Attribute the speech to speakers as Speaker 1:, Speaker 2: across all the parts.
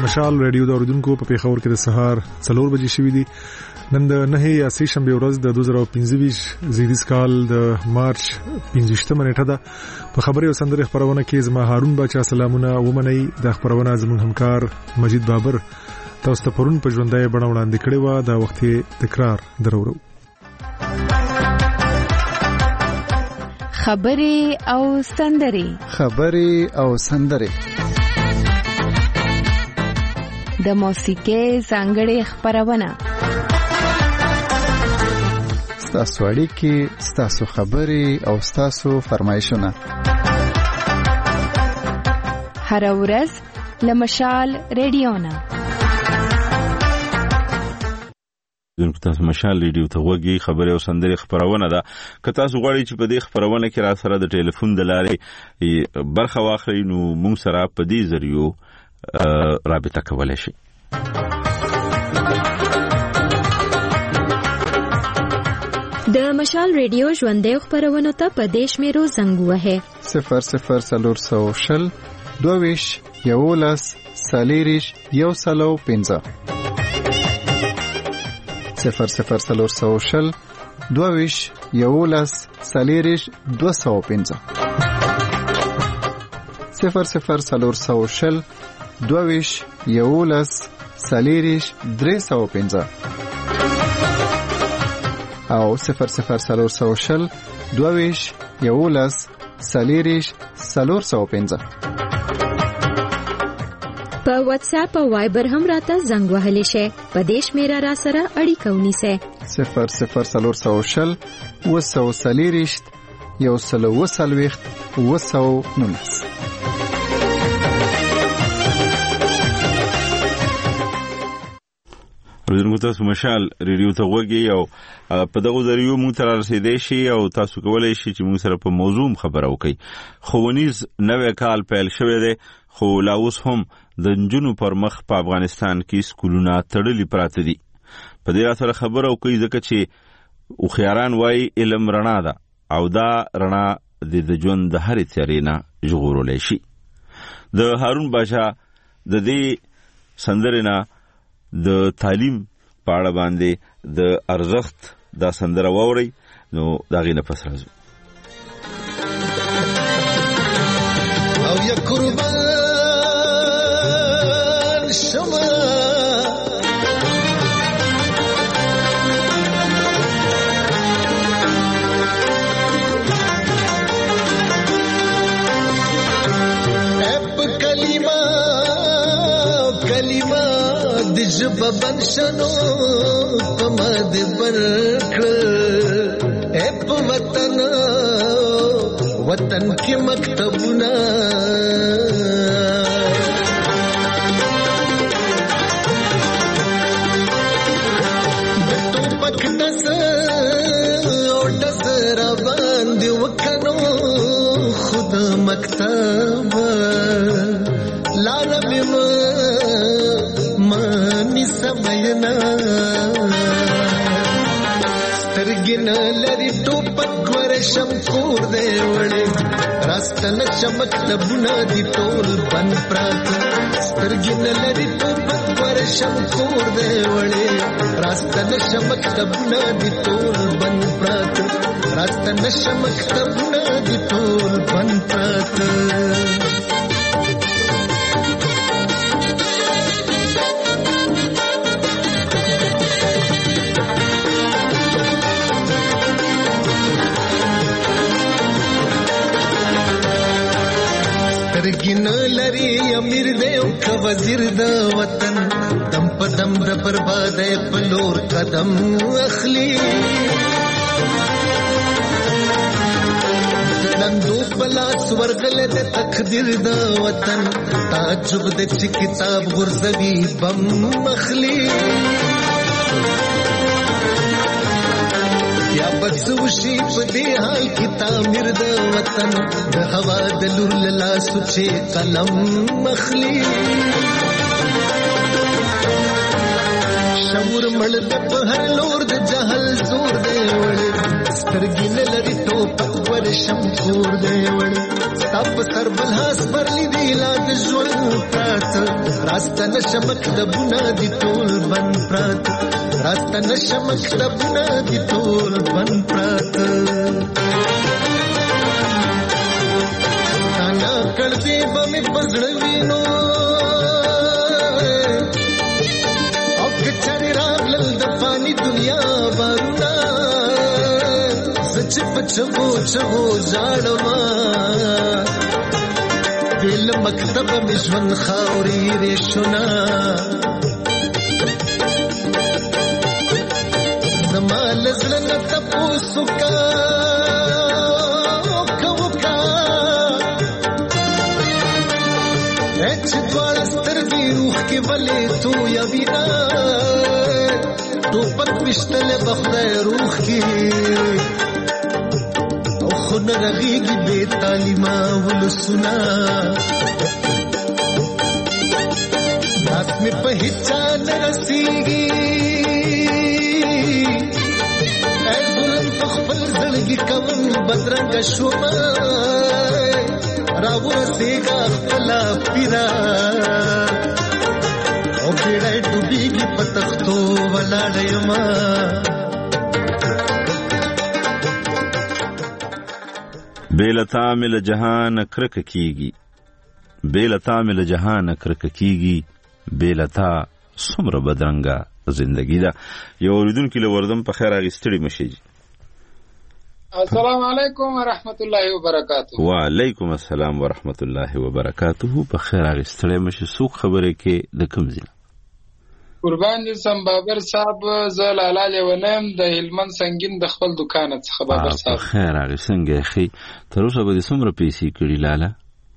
Speaker 1: مشال ریډیو د اوریدونکو په پیښور کې د سهار 4 بجې شوې دي. نن د 9 یا 3 شنبه ورځ د 2025 زیږدیز کال د مارچ 15 نیټه ده. په خبري او سندري خبرونه کې زما هارون بچا سلامونه ومني. د خبرونه زموږ همکار مجید بابر تاسو ته پرون په ژوندۍ بڼه وړاندې کړی و. دا وخت تکرار درورو.
Speaker 2: خبري او سندري د موسیقۍ ځانګړې خبرونه،
Speaker 3: ستاسو اړیکې، ستاسو خبري او ستاسو فرمایشونه
Speaker 2: هر ورځ لمشال ریډیو نه.
Speaker 4: دونکو تاسو مشال ریډیو ته وګورئ. خبري او سندري خبرونه ده. که تاسو غواړئ چې په دې خبرونه کې را سره د ټلیفون د لارې برخه واخلئ نو موږ سره په دې ذریعو رابطه کولای شي.
Speaker 5: د مشال ریډیو ژوندۍ خبرونه ته په دیش میرو زنګ وهه
Speaker 3: 00420 22 11 سالیریش یو سلو 15 00420 22 11 سالیریش 215 00420 22 11 سالیریش 315 او 00420 22 11 سالیریش 415.
Speaker 5: په واتس اپ او وایبر هم راته زنګ وهلی شي. په دیش میرا را سره اړیکه ونیسه
Speaker 3: 00420 وسو سالیریش یو سلو وسلويخت وسو نونس.
Speaker 4: ورته تاسو مشال ریډیو ته وګورئ او په دغه ذریعو مو تر رسیدئ شي او تاسو کولای شئ چې موږ سره په موضوع خبرو وکړئ. خوونیز نوې کال پیل شوی دی خو لا اوس هم د جنونو پر مخ په افغانستان کې سکولونه تړلي پراته دي. په دې سره خبرو کوي ځکه چې او خياران وای علم رڼا ده او دا رڼا د ژوند د هرې تیارې نه ژغورل شي. د هارون باشا د دې سندرنا د تعلیم په اړه باندې د ارزښت دا سندره ووري نو دا غینه پس راځو.
Speaker 6: او یا قربان شما جب بنشنو پمد برکړ اپ وطن کې مکتبونه تو پکدس او دس را باندې وکنو خود مکتب لارم سمينا سترګن لري ټوپک ورشم کور دی وړي راستنه چمک لبونه دي ټول بن پرات سترګن لري ټوپک ورشم کور دی وړي راستنه چمک لبونه دي ټول بن پرات راستنه چمک لبونه دي ټول بن پرات. سترګین لري امیر دی او که وزیر د وطن دم په دم د برباد په لور قدم اخلي نندو بلا سورغل د تقدیر د وطن تعجب د چې کتاب غرزوي بم اخلي یا بسوشي په دې حال کې تعمیر د وطن د هوا د لور لا سوچې قلم مخلي شعور مړ د په هر لور د جهل زور دی وړي سترګې نه لري ټوپک ورشم کور دی وړي ستا په سر بل هاس برلی دی لا د ژوند پراته راسته نشه مکتبونه دي ټول بند پراته راسته نشه مکتبونه دي ټول بند پراته تانا کړدې به مې په زړه وینو او که چارې راغلل د فاني دنیا بارونه زه چې په چغو چغو ژاړمه بې له مکتبه مې ژوند خاورې ریشونه زما له زړه نه تپوس وکړه چې دواړه سترګې روح کې ولې تو یا وینا ټوپک وشتلې به خدای روح کې او خو نه رغېږي بې تعلیمه ولسونه لاس مې په هیچا نه رسېږي ای ظلم په خپل زړګي کوم بدرنګه شومه راورسېږه خپله پیره او بیړی ډوبېږي په تختو ولاړه یمه
Speaker 4: بې له تا مې له جهانه کرکه کېږي بې له تا مې له جهانه کرکه کېږي بې له تا څومره بدرنګه زندګي ده. یو اورېدونکي له وردم په خیر اخیستړي مشي.
Speaker 7: السلام علیکم ورحمت الله وبرکاته.
Speaker 4: وعلیکم السلام ورحمت الله وبرکاته. په خیر اخیستړي مشي. څوک خبرې کې د کوم ځای؟
Speaker 7: قربان دي سم بابر صاحب، زه لالا لیونم د هلمند سنگین د خپل دکان څخه. بابر صاحب
Speaker 4: په خیر هغه څنګه اخی تر اوسه به څومره پیسې کړي لالا؟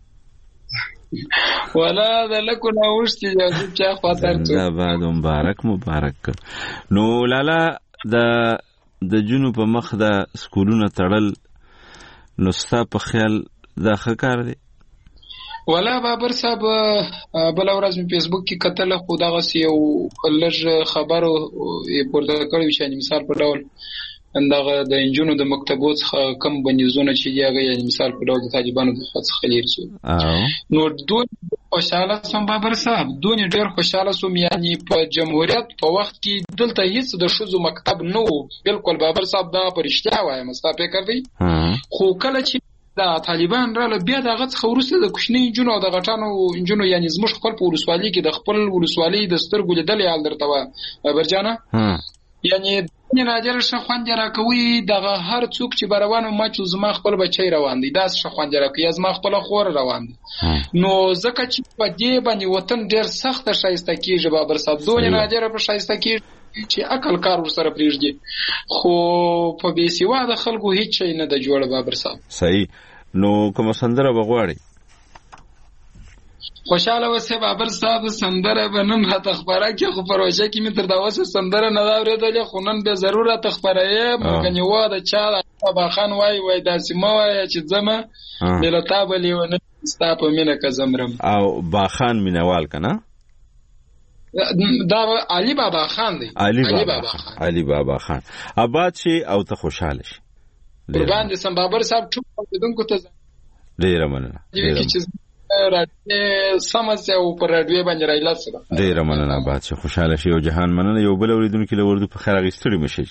Speaker 7: ولا د لکو نه وشتي یو چا خاطر ته
Speaker 4: دا بعد مبارک. نو لالا د جنو په مخ د سکولونو تړل نو ستا په خیال دا ښه کار دی؟
Speaker 7: ولا بابر صاحب بل ورځ په فیسبوک کې کتل خو دغه یو لږ خبرو پورته کړی چې مثال په ډول اندغه د انجونو د مکتبو څخه کم بندیزونه چې دی هغه یعنی مثال په ډول د طالبانو څخه لري شو. نو دوی خوشاله سم بابر صاحب، دوی ډېر خوشاله سم، یعنی په جمهوریت په وخت کې دلته هیڅ د شوزو مکتب نه و. بالکل بابر صاحب دا پرشتیا وایم ستا فکر دی. خو کله چې دا طالبان رااله بیا دغه څخه وروسته د کوچنی انجونو او د غټانو انجونو یعنی زموږ خپل په ولسوالۍ کې د خپل ولسوالۍ د سترګو لیدل یال درته و برجانه یعنی نادر شخوند راکوي دغه هر څوک چې بروانو ما چې زما خپل بچی روان دي دا شخوند راکوي زما خپل خور روان دي. نو ځکه چې په دې باندې وطن ډیر سخت شایسته کیږي بابر صاحب، دوی نادر په شایسته کیږي چې عقل کار ورسره پریږدي، خو په بې سواده خلکو هیڅ شی نه د جوړ بابر صاحب.
Speaker 4: صحیح. نو کوم سندره بغواړي؟
Speaker 7: خوشاله وسه بابر صاحب سندره بنن راته خبره کې خو پروژه کې می تر دا وسه سندره نه اورېدلې، خو نن به ضرورت خبره یې مګنی و د چا بابا خان وای داسې ما وای چې زما ملتا بلی ونه ستا په مینه کا زمرم. او
Speaker 4: با خان مینوال کنه
Speaker 7: دا علي بابا خان دی. علي بابا خان
Speaker 4: آباد شي او ته خوشاله شي.
Speaker 7: قربان دي سم بابر صاحب ټول دونکو ته
Speaker 4: ډیر مننه.
Speaker 7: راډیو سمسه او پر راډیو باندې راځل سره
Speaker 4: ډیر مننه. آباد شي، خوشاله شي او جهان مننه. یو بل اوریدونکو له وردو په خیر اغستړي مشي.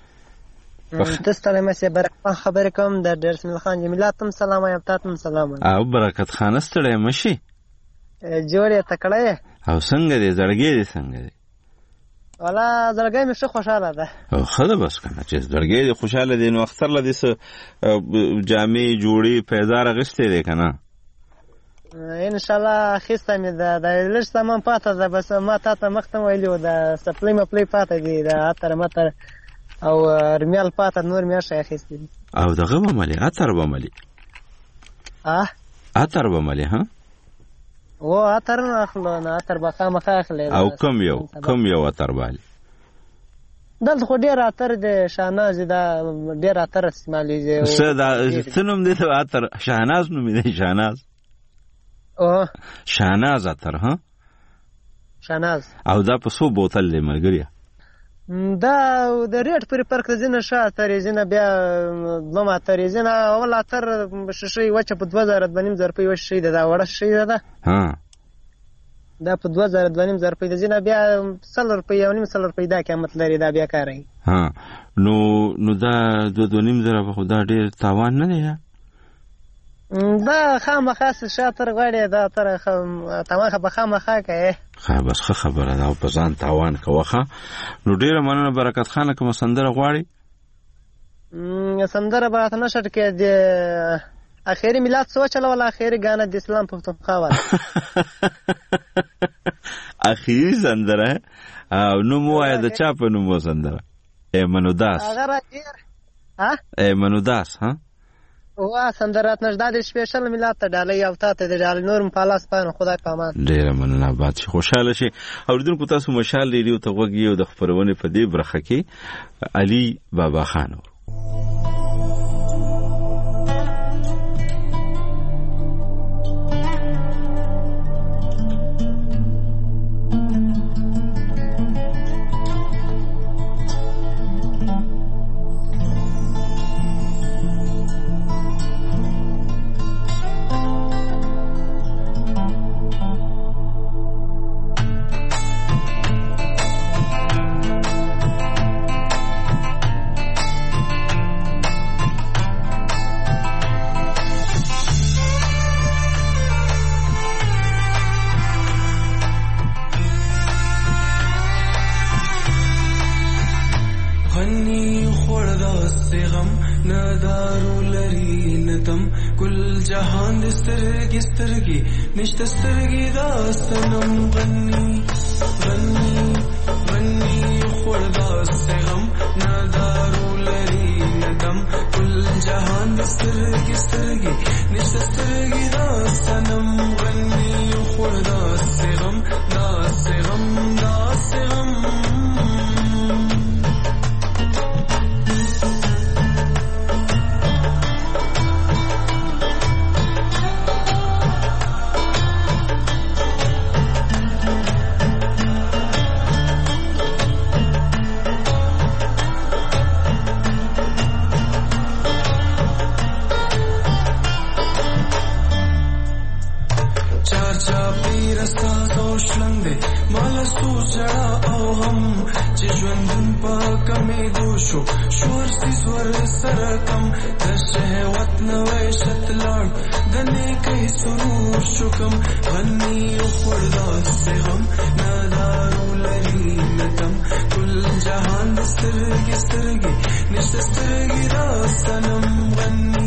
Speaker 8: تاسو مې برکت خبر کوم د درسمل خان جمیلاتم سلام یا تاسو سلام.
Speaker 4: او برکت خان ستړی مشي
Speaker 8: جوړه تکړه
Speaker 4: او څنګه دې زړګې دې څنګه دې؟
Speaker 8: والا زړګې مې څه خوشاله ده.
Speaker 4: خدا بس کنه چې زړګې دې خوشاله دي نو اختر لدې س جامې جوړي پیزار غشته دې کنه
Speaker 8: ان شاء الله خسته مې د لږ سامان پاتې ده، بس ما ته مختم ویلو د سپلې مپلې پاتې دي د اتر متر او رمیال پاتې نور مې شي اخیستي.
Speaker 4: او دغه بمالي اتر بمالي اتر بمالي ها
Speaker 8: و اتر نه اخلو نه اتر بخا مخه اخلي.
Speaker 4: او کم یو اتر بالي
Speaker 8: دلته خو ډیر اتر د شاهناز دا ډیر اتر استعمالي
Speaker 4: څه دا څنوم دي ته اتر شاهناز نو مې شاهناز شاهناز اتر ها شاهناز. او دا په سو بوتل لې مرګریا
Speaker 8: دا د ریټ پرې فرق د ځینې ښه اترې ځینې بیا دوم اترې ځینې اول اتر شیشې وچه په 2000 روپۍ وچه شي ده دا وړه شي ده دا په 2000 روپۍ د ځینې بیا 100 روپۍ او 900 روپۍ دا قیمت لري دا بیا کاري
Speaker 4: نو دا 2.5 په خدا ډیر تاوان نه دی
Speaker 8: دا خامخا شاتر غړې دا تر تماخه په خامخا کوي
Speaker 4: بس خبره دا په ځان تاوان کوخه نو ډیره مننه برکت خان کوم سندره غواړي
Speaker 8: سندره به نشټ کې د اخیری میلاد سوچل ولا اخیری غانه د اسلام پښتونخوا ولا
Speaker 4: اخیری سندره نو موه د چا په نوم سندره ایمنوداس ایمنوداس ها
Speaker 8: وا سندرات نشداد سپیشل میلاد ته ډالۍ او ته د ډالۍ نورم پالاس پانو خدای پامان
Speaker 4: ډیر مننه باد شي خوشاله شي اوریدونکو تاسو مشال ریډیو ته وګورئ او د خبرونه په دې برخه کې علي بابا خان
Speaker 9: نشته سترګې دا سنم غني غني غني خور دا سغم نادارو لري ندم کل جهان د سترګې سترګې نشته سترګې دا سنم غني خور دا سغم دا سغم دا سغم شور سی سور سرکم د شهوت نوې شتلړ د نیکي سرور شکم غني خوردا سغم نادارو لري ندم کل جهان د سترګې سترګې نشته سترګې را سنم غني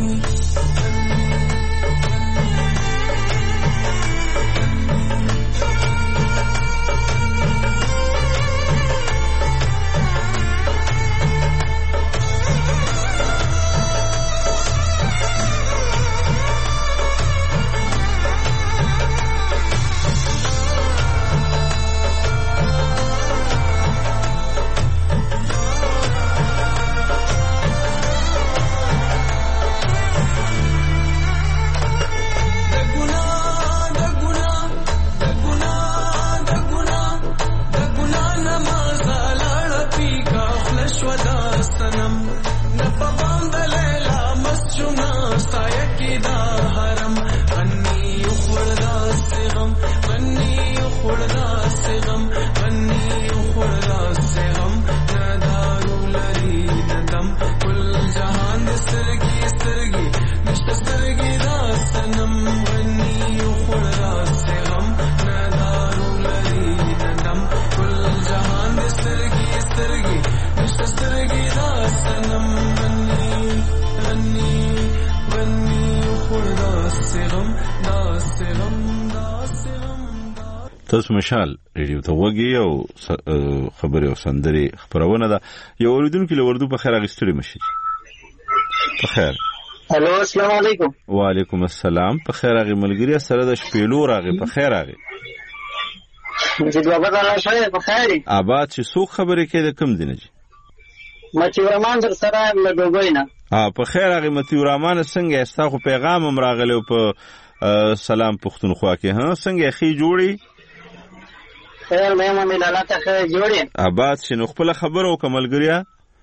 Speaker 9: تاسو مشال ریډیو ته وګورئ او خبري او سندري خبرونه ده یو اوریدونکو لوردو په خیر اغستړي مشي په خیر
Speaker 10: الو السلام علیکم
Speaker 4: وعلیکم السلام په خیر اغه ملګری سره د شپېلو راغي په خیر اغه
Speaker 10: چې بابا الله شوی په خیر
Speaker 4: آباد چې څو خبرې کې د کم دینه جی
Speaker 10: مچ ورمان در سره لګوینه
Speaker 4: په خیر اغه متي ورمان څنګه استاخو پیغام امراغله په سلام پښتونخوا کې ها څنګه خي جوړي
Speaker 10: خیر مې مې لاله ته جوړې
Speaker 4: آباد شنو خپل خبرو کملګریا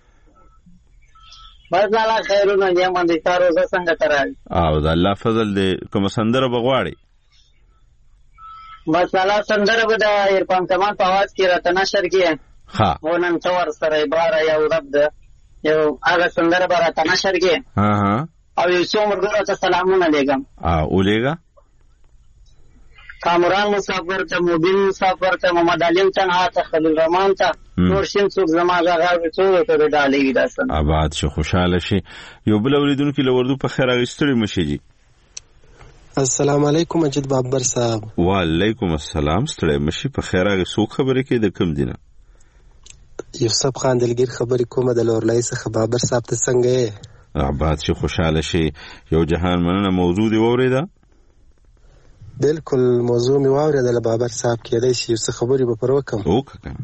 Speaker 10: بس لاله خیرونه دې باندې تاسو څنګه ترای
Speaker 4: او د الله فضل دې کوم سندره بغواړي
Speaker 10: بس لاله سندره به د عرفان کمان په आवाज کې راته نشر کې
Speaker 4: ها
Speaker 10: ونن تور سره عبارت یو رب ده یو هغه سندره به راته نشر کې
Speaker 4: ها
Speaker 10: او یو څو مرګو ته سلامونه لګم
Speaker 4: اولېګا
Speaker 10: کامران مسافر ته مبین مسافر ته محمد علیم تنها ته خلیل رحمان ته نور شین څوک زما غاغه څو ته ډالې داسن
Speaker 4: آباد شو خوشاله شي یو بل اوریدونکو لوردو په خیر اغستري مشي جی
Speaker 11: السلام علیکم مجید بابر صاحب
Speaker 4: وعلیکم السلام ستړي مشي په خیر اغه سو خبرې کې د کم دینه
Speaker 11: یوسف خان دلګیر خبرې کومه د لورلای څخه بابر صاحب ته څنګه
Speaker 4: آباد شو خوشاله شي یو جهان مننه موضوع دی وریدا
Speaker 11: بالکل موضوع می واوریدل بابر صاحب کېدای شي څه خبرې به پرو کوم
Speaker 4: وکړه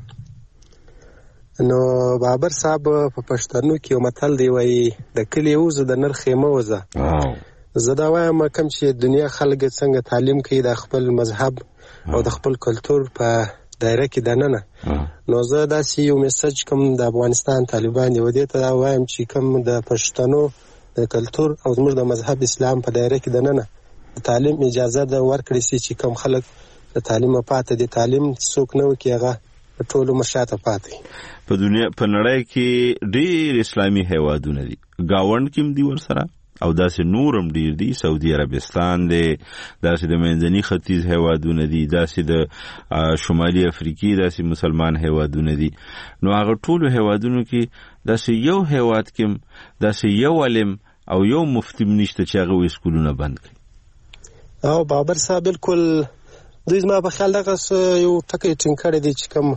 Speaker 11: نو بابر صاحب په پښتنو کې یو متل دی وایي د کلی وزه د نر خیمه وزه زه دا وایم کوم چې دنیا خلک څنګه تعلیم کوي د خپل مذهب او د خپل کلچر په دایره کې دننه نو زه داسې یو میسج کوم د افغانستان طالبان دی ودې ته وایم چې کوم د پښتنو د کلچر او زموږ د مذهب اسلام په دایره کې دننه تعلیم اجازه ده ورکړي چې کوم خلک د تعلیم پاتې دي تعلیم څوک نه وکي هغه ټول مشاته پاتې
Speaker 4: په دنیا په نړۍ کې ډېر اسلامي هیوادونه دي گاوند کې دی ورسره او داسې نورم ډیر دي سعودي عربستان دی داسې د منځني ختیځ هیوادونه دي داسې د شمالي افریقي داسې مسلمان هیوادونه دي نو هغه ټول هیوادونو کې داسې یو هیواد کې داسې یو علم او یو مفتي نشته چې هغه اسکولونه بند کړي
Speaker 11: او بابر صاحب بالکل دوی زما په خیال دغه یو ټکی ټینګ کړی دی چې کوم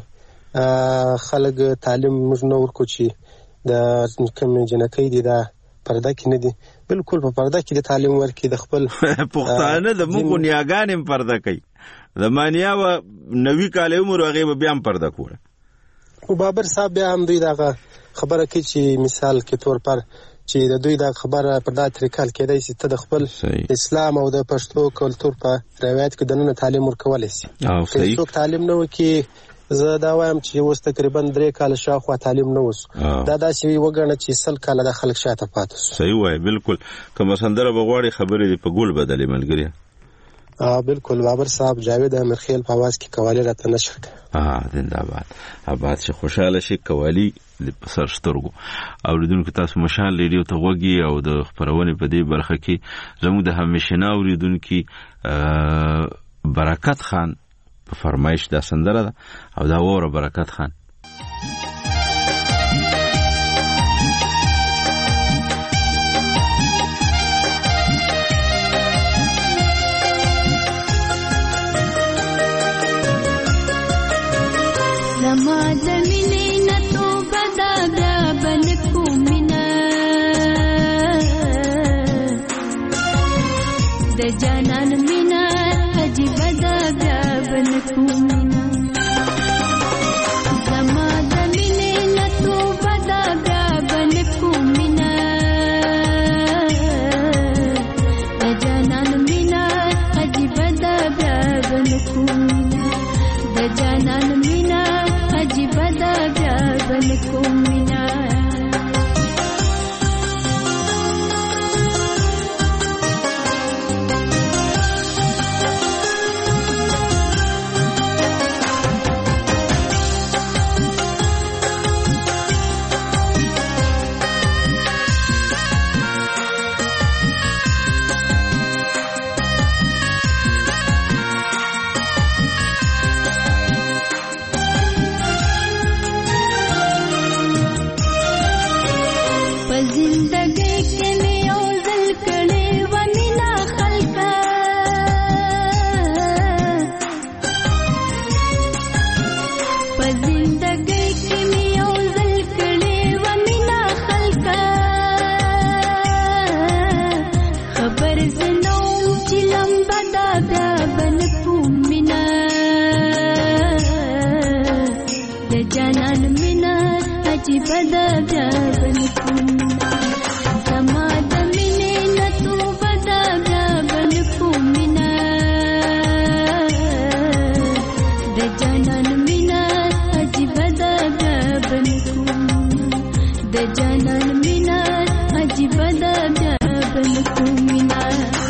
Speaker 11: خلک تعلیم موږ نه ورکو چې د کوم جنکۍ دي دا پرده کې نه دي بالکل په پرده کې د تعلیم ورکړي د خپل
Speaker 4: پښتانه د موږ نیاګانې پرده کوي زمانیا و نوې کال عمر هغه به بیا پرده کوله
Speaker 11: او بابر صاحب بیا هم دوی دغه خبره کوي چې مثال کې تور پر چې د دوی د خبره په دغه طریقه کېدای شي ته د خپل اسلام او د پښتو کلچر په روایت کې دنه تعلیم ورکول شي او څوک تعلیم نه وکي زه دا وایم چې اوس تقریبا 3 کال شاوخوا تعلیم نه وس دا داسې وګڼه چې 100 کال د خلک شاته پاتې شو
Speaker 4: صحیح وای بالکل کوم سندره بغواړي خبرې په ګول بدلې ملګری
Speaker 11: بالکل بابر صاحب جاوید امرخیل په आवाज کې قوالی راته نشر کړ
Speaker 4: زنده‌باد آباد شي خوشاله شي قوالی په سر سترګو او لیدونکو تاسو مشال ریډیو ته وګي او د خبرونه په دې برخه کې زموږ د همیشنا اوریدونکو برکت خان په فرمایش دا سندره ده او دا وره برکت خان
Speaker 12: لما زمینی نتو بدا بیا بنکو منا د جانان منا عجیب دا بیا بنکو منا لما زمینی نتو بدا بیا بنکو منا د جانان منا عجیب دا بیا بنکو منا د جانان منا عجیب دا بیا بنکو منا
Speaker 13: Janan
Speaker 12: د جانان مینا عجیب ده بیا بل کومینا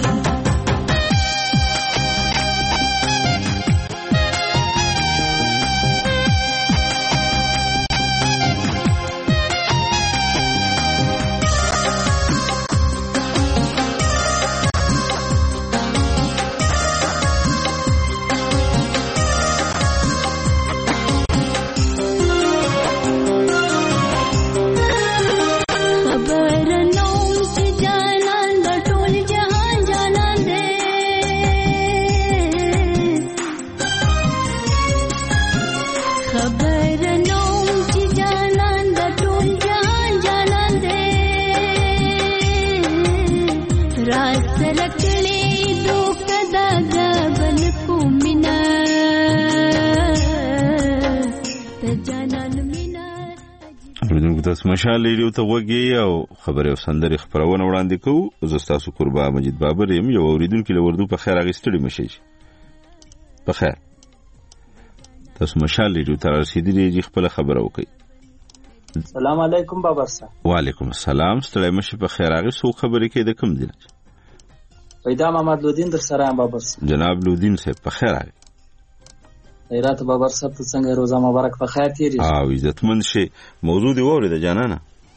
Speaker 4: تاسو مشال ریډیو ته وګورئ او خبري او سندري خبرونه وړاندې کوو. زه تاسو قربا مجید بابر يم. یو اوریدونکو له وردو په خیر اغستړي مشي. په خیر تاسو مشال ریډیو ته رسیدلی خپل خبره وکړئ.
Speaker 13: السلام علیکم بابر صاحب.
Speaker 4: وعلیکم السلام. ستړی مشي په خیر اغه سو خبرې کې د کوم دین؟
Speaker 13: پیدا محمد لودین در سره بابر صاحب.
Speaker 4: جناب لودین صاحب په خیر اغه.
Speaker 13: خیرات بابر صاحب ته څنګه روزه مبارک په خیر تیری.
Speaker 4: عزتمن شي. موضوع دی وره د جانانه.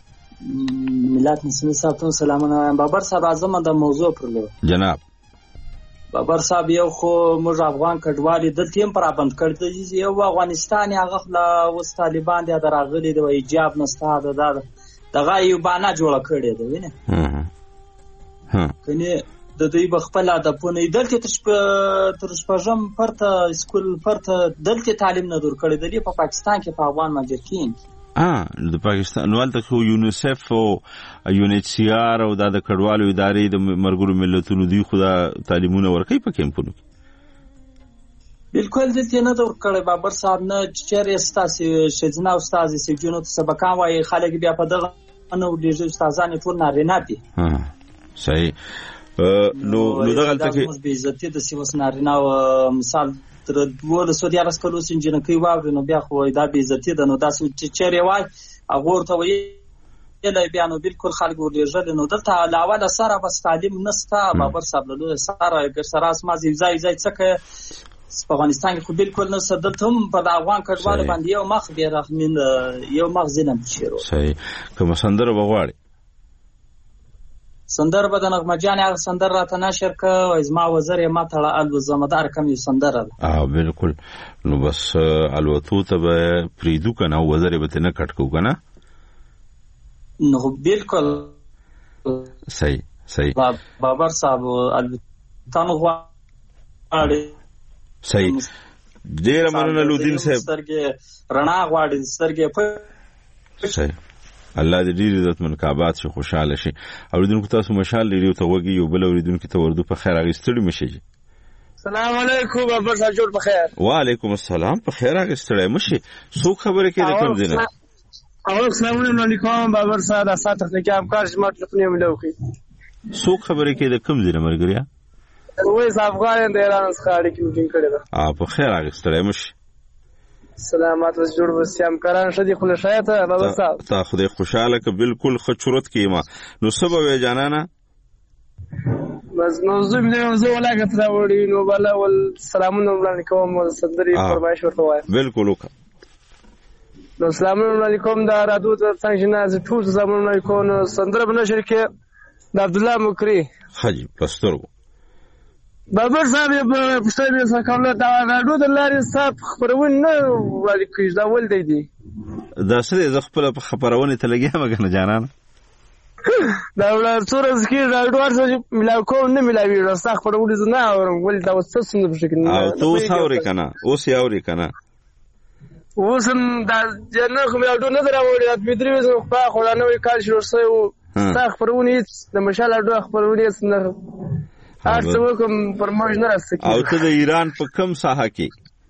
Speaker 13: ملت مسلمان صاحب ته سلامونه. بابر صاحب اعظم د موضوع پرلو.
Speaker 4: جناب
Speaker 13: بابر صاحب یو خو موږ افغان کډوالي د تیم پر بند کړ دي. یو افغانستان هغه خلا وس طالبان دي دراغلي د ایجاب نستا دغه یو باندې جوړ کړی دی وینه. کني د دوی بخپل د پونه دلته تر شپږم پرته سکول پرته دلته تعلیم نه دور کړی دی. په پاکستان کې په افغان ماجرکین
Speaker 4: د پاکستان ولته خو یونیسف او یونیسیار او د کډوالو ادارې د مرګرو ملتونو دی خو د تعلیمونه ورکي په کیمپونو
Speaker 13: بالکل دلته نه دور کړی. بابر صاحب نه چیرې استاد شجنا استاد سجنو سبقان وای خلک بیا په دغه نو د استادانو ټول نارینه دي.
Speaker 4: صحیح. نو دغه کې
Speaker 13: به عزت د سیمس نارینه مثال تر 200 کلو سنجنه کوي واو نو بیا خو دا به عزت ده. نو تاسو چیرې وای هغه ورته وی له بیانو بالکل خلک ورلېږل. نو دلته علاوه د سره بس تعلیم نستا. بابر صاحب له سره ګر سره اسما ځای څخه په افغانستان کې خو بالکل نه دلته هم په افغان کډوال باندې یو مخ به رحمین یو مخ زینم شیرو.
Speaker 4: صحیح. کوم سندره بغواړي؟
Speaker 13: سندر به د نغمه جان هغه سندر راته نشر ک او ازما وزر ما تړه الو زمدار کم یو سندر ده.
Speaker 4: بالکل. نو بس الوتو ته به پریدو کنه وزر به نه کټ کو کنه.
Speaker 13: نو بالکل
Speaker 4: صحیح.
Speaker 13: بابر صاحب الوتانو غواړي.
Speaker 4: صحیح. ډیر مننه لودین صاحب.
Speaker 13: سترګې رڼا غواړي سترګې په.
Speaker 4: صحیح. الله دې ډیر عزتمن کابات شي خوشاله شي. اوریدونکو تاسو مشال ریډیو ته وګورئ یو بل اوریدونکو ته وردو په خیر اغستړي مشي.
Speaker 14: السلام علیکم بابر صاحب جوړ په خیر.
Speaker 4: وعلیکم السلام. په خیر اغستړي مشي. سو خبره کې د کوم دینه؟
Speaker 14: السلام علیکم بابر صاحب د سات تخنیکی همکار جماعت لپاره ملوخي.
Speaker 4: سو خبره کې د کوم دینه مرګریا؟
Speaker 14: وې افغان د ایران څخه اړیکې مونږ کړې ده.
Speaker 4: په خیر اغستړي مشي.
Speaker 14: سلامات وس جوړ وسیم کران شدي خل شایته بابا صاحب
Speaker 4: تا خدای خوشاله ک بالکل خچورت کیما. نو سبب جانانا
Speaker 14: بس موضوع مې زه ولاګه تر وړي نو بل ول سلامونه علیکم صدري فرمایش ورته وای.
Speaker 4: بالکل وک.
Speaker 14: نو السلام علیکم دا رادو ته څنګه نه ټول زمون علیکم سندره بنشر کې د عبد الله مکری
Speaker 4: حجی پسترګو.
Speaker 14: بابر صاحب په پښتني څخه دا راډیو د لارې صاحب خبرونه نه وړاندې کوي دا ول دی.
Speaker 4: دا سره ز خپل په خبرونه ته لګیا مګنه جانان.
Speaker 14: دا ولر څورز کې راډیو ورته ملاو کو نه ملاوي راځه خبرونه نه اورم ول دا وسه څنګه بشکل نه.
Speaker 4: او تو ساوري کنه اوس یاوري کنه.
Speaker 14: اوس دا جنه خو ملاو نه دراوړي د بدري وسه خو خلانه وی کال شروع سوی صح خبرونه د مشال اډو خبرونه نه ارڅو کوم پرموج نه راستي.
Speaker 4: او ته د ایران په کوم ساحه کې؟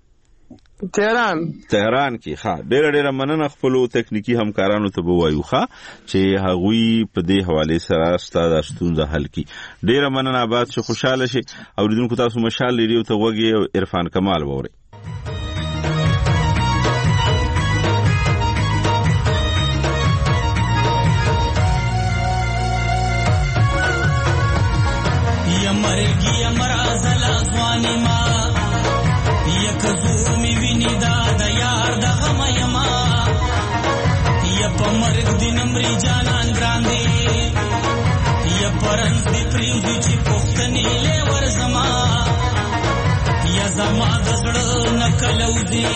Speaker 4: تهران کې. ها ډېر مننه خپل تکنیکی همکارانو ته بوایو ښا چې هغوی په دې حواله سره ستاسو ستونزه حل کړي. ډېر مننه آباد شي خوشاله شي. اوریدونکو تاسو مشال ریډیو ته وګورئ او عرفان کمال ووري.
Speaker 15: پرېږدي نمرې جانان ګران دی یا پرنس دې پرېږدي چې پوښتنې لې ورزما یا زما د زړه نه کله وځي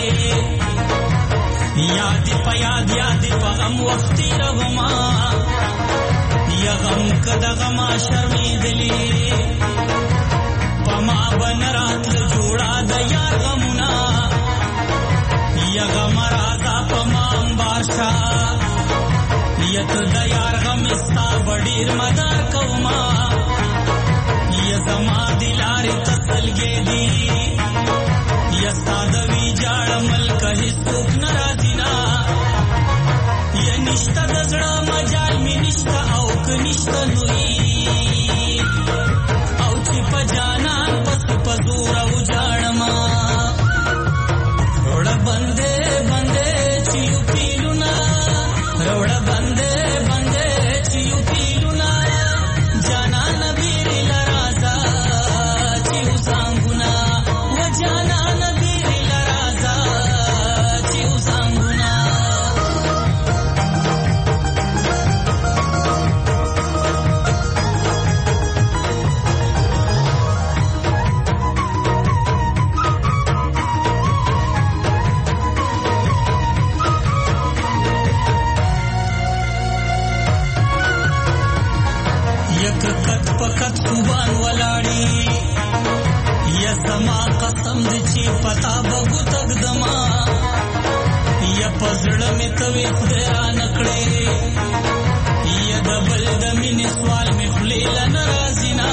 Speaker 15: یاد په یاد یاد په غم وخت تېروما یا غم که د غما شرمېدلې په ما به نه راتله جوړه د یار غمونه یا غم راځه په ما امبار شه یا ته د یار غم ستا به ډېر مدار کوما یا زما د لارې ته سلګې دي یا ستا د ویجاړه ملکه هېڅوک نه راځي نه یا نشته د زړه مجال مې نشته او که نشته نوی او چې په جانان پسې په زوره وجاړمه روړه بندې بندې چې یو پیلونه روړه بندې بندې چې یو پیلونه جانان بیرې لرازه چې یو زنګونه و جانان بیرې لرازه چې یو زنګونه پکت خوبان ولاړی یا زما قسم دې چې پتا بګو تک دما یا پزړه مې توې خدای را نکړې یا د بل د مینې سوال مې خولې له ناراضي نه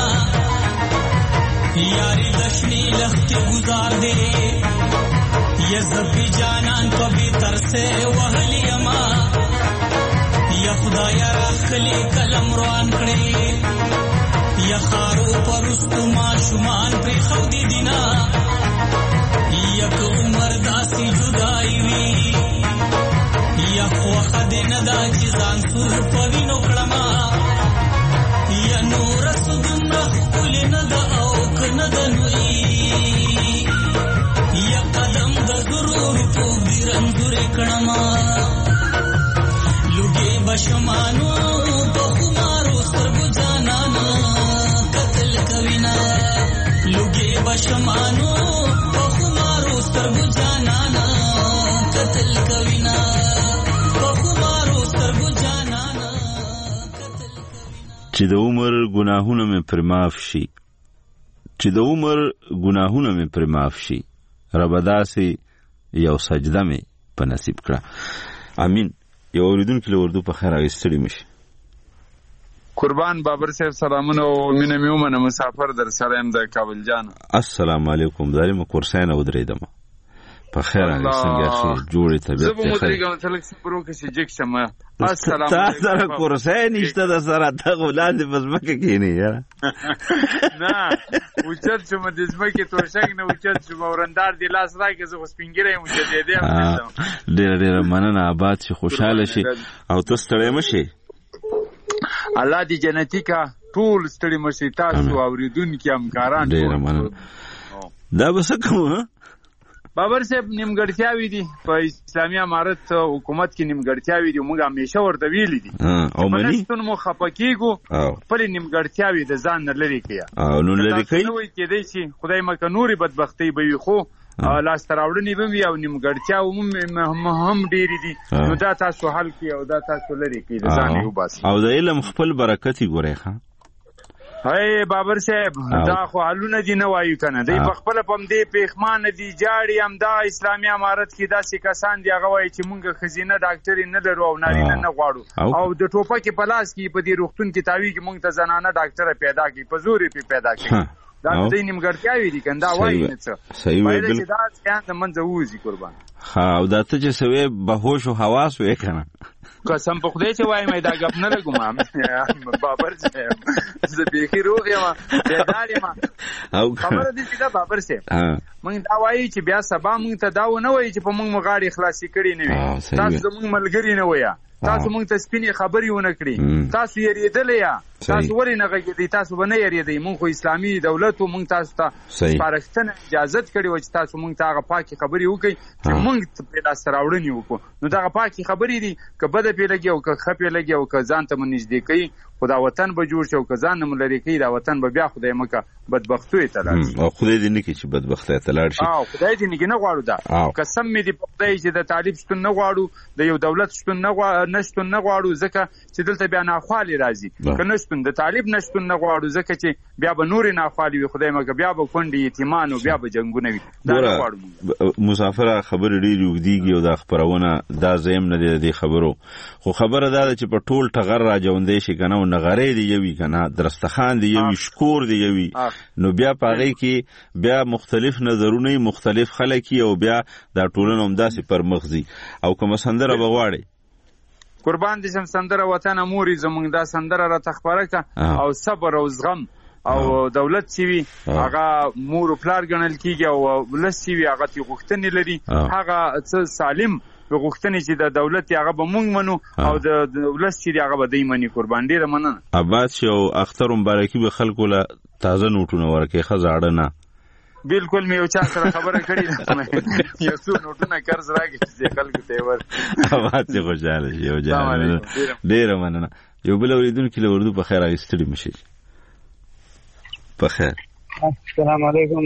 Speaker 15: یاري د شنې لښتې ګزار دې یا زپي جانان په بېتر سے وهلي یما یا خدایا راخلې قلم روان کړې یا خارو پرستو ماشومان پرې خودي دینا یا که عمر داسې جدائی وي یا خوښه دې نه دا چې ځان سور په وینو کړمه یا نوره څه دومره ښکلې نه ده او که نه ده نوی یا قدم د زرو روپو دې رنځورې کړمه لوګې بشمانو په خمارو سترګو جانانا لوګي بشمانو په خمارو سترګو جانانا قتل کوینا په خمارو سترګو جانانا
Speaker 4: چې د عمر ګناهونه مې پر معاف شي چې د عمر ګناهونه مې پر معاف شي رب داسې یو سجده مې په نصیب کړه امین یو اوریدونکي له اردو په خیر راغستړي مشي
Speaker 16: قربان بابر صاحب سلامونه او مینه مې ومنه مسافر در سره يم د کابل جان
Speaker 4: السلام علیکم داریم کورسین او درېدم په خیر هغه څنګه شي جوړې طبيعت
Speaker 16: زه به مدرګم تلک سپرو کې چې جک شمه السلام علیکم
Speaker 4: تاسو کورسین نشته د سره ته غولاند بزمکه کینی یاره
Speaker 16: نه وچت چې مې د زمکه توشنګ نه وچت چې ورندار دی لاس راکې زه سپینګره یم چې دې
Speaker 4: ډېر مننه آباد شي خوشاله شي او تاسو ستړی مشي
Speaker 16: الله دې جنتی کا ټول ستړي مشي تاسو اوریدونکو همکاران
Speaker 4: ډېر مننه دا بس کوم
Speaker 16: بابر صاحب نیمګړتیاوي دي په اسلامي امارت حکومت کې نیمګړتیاوي دي موږ همیشه ورته ویلي دي
Speaker 4: او مني
Speaker 16: ستون مو خپکیګو پر نیمګړتیاوي د ځان نه لري کیا
Speaker 4: او نو لري کوي
Speaker 16: نو کې دی چې خدای مکه نوري بدبختی به وي خو لاس تراوړنی به وي او نیمګړتیاو هم ډېری دي نو دا تاسو حل کی او دا تاسو لري کی د ځان یو بس
Speaker 4: او د علم خپل برکت ګوري ښا
Speaker 16: هاي بابر صاحب دا خو حلونه دي نه وایو کنه دی په خپل پم دی پیخمان دي جاړي هم دا اسلامي امارت کې داسې کسان دی هغه وایي چې مونږ خزینه ډاکټري نه لرو او نارینه نه غواړو او د ټوپک په لاس کې په دې روغتون کې تاوی کې مونږ ته زنانه ډاکټر پیدا کی په زوري پیدا کی دا د نیمګړتیاوي دي کنده وایي نه څه
Speaker 4: صحیح وي
Speaker 16: بل دا ځان د منځه وځي قربان
Speaker 4: ها او دا ته چې سوي بهوش او حواس وې کنه
Speaker 16: قسم په خدای چې وایم دا غب نه لګم بابر صاحب زه به کی روغ یم بیدار یم
Speaker 4: او
Speaker 16: خبره دي چې دا بابر صاحب مونږ دا وایي چې بیا سبا مونږ ته دا و نه وایي چې په مونږ مغاړي خلاصي کړي نه وي تاسو مونږ ملګری نه ویا تاسو مونږ ته سپینې خبرې ونه کړې تاسو یې ریدلې یا تاسو ولې نه غږیدئ؟ تاسو به نه یریدئ. موږ خو اسلامي دولت وو، موږ تاسو ته سپارښتنه اجازت کړې وه چې تاسو موږ ته هغه پاکې خبرې وکړئ چې موږ پرې لاسته راوړنې وکړو. نو دغه پاکې خبرې دي، که بده پرې لګي او که ښه پرې لګي او که ځان ته مو نږدې کوي، خو دا وطن به جوړ شي، او که ځان نه مو لرې کوي دا وطن به بیا خدای مکه بدبختیو ته لاړ شي.
Speaker 4: او خدای دې نه کړي چې بدبختۍ ته لاړ شي.
Speaker 16: خدای دې نه غواړو. دا قسم مې دې په خدای چې د طالب شتون نه غواړو، د یو دولت شتون نه غواړو، ځکه چې دلته بیا ناخوالې راځي. که نشتون د طالب نشتون نه غواړو، ځکه چې بیا به نورې ناخوالې وي، خدای مکه بیا به کونډې یتیمان او بیا به جنګونه وي. دا نه غواړو.
Speaker 4: مسافره خبرې ډېرې اوږدېږي او دا خپرونه دا ځایم نه دی د دې خبرو، خو خبره دا ده چې په ټول ټغر راجوندی شي که نه، او نغرۍ دې یوي که نه، درستخان دې یوي، شکور دې یوي، نو بیا په هغې کې بیا مختلف نظرونه مختلف خلک او بیا دا ټولنه همداسې پر مخ ځي. او کومه سندره به غواړئ؟
Speaker 16: قربان دې شم، سندره وطنه مورې زموږ، دا سندره راته خپره که. او صبر او زغم او دولت چې وي هغه مور او پلار ګڼل کېږي، او ولس چې وي هغه ترې غوښتنې لري، هغه څه سالم غوښتنې چې د دولت هغه به موږ منو او د ولس چې هغه به دوی مني. قربان ډېره مننه.
Speaker 4: اباد شي او اختر مبارکي به خلکو له تازه نوټونه ورکړي، ښه زاړه نه.
Speaker 16: بالکل مې یو چا سره خبره کړې ده، یو څو نوټونه قرض راکړي چې خلکو ته یې ورکړي.
Speaker 4: اباد چې خوشحاله شي. ډېره مننه. یو بل اورېدونکي له اردو په خیر راغستلي مشي. په خیر.
Speaker 17: السلام علیکم.